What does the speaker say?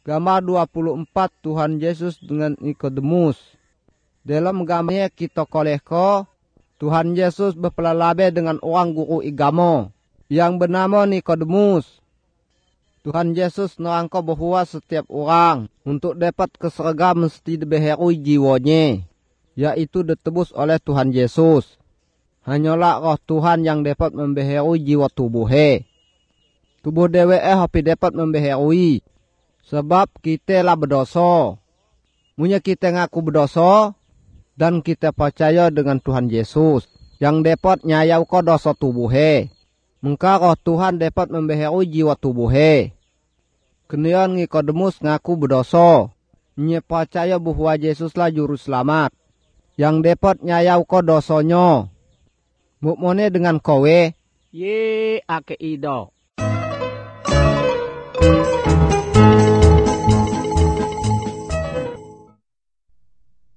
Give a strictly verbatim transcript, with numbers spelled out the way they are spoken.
Gambar dua puluh empat Tuhan Yesus dengan Nikodemus. Dalam gambarnya kita kolehko, Tuhan Yesus berpelalabe dengan orang guru igamo yang bernama Nikodemus. Tuhan Yesus nerangko bahwa setiap orang untuk dapat keseragam mesti dibeherui jiwanya, yaitu ditebus oleh Tuhan Yesus. Hanyalah roh Tuhan yang dapat membeherui jiwa tubuhnya. Tubuh dewe eh hopi dapat membeherui, sebab kita lah berdosa. Munya kita ngaku berdosa, dan kita percaya dengan Tuhan Yesus, yang dapat nyayau ko dosa tubuhnya. Maka roh Tuhan dapat membeherui jiwa tubuhnya. Kemudian Nikodemus ngaku berdosa, nya percaya bahwa Yesus lah juru selamat, yang dapat nyayau ko dosanya. Mukmone dengan kowe, Ye ake ido.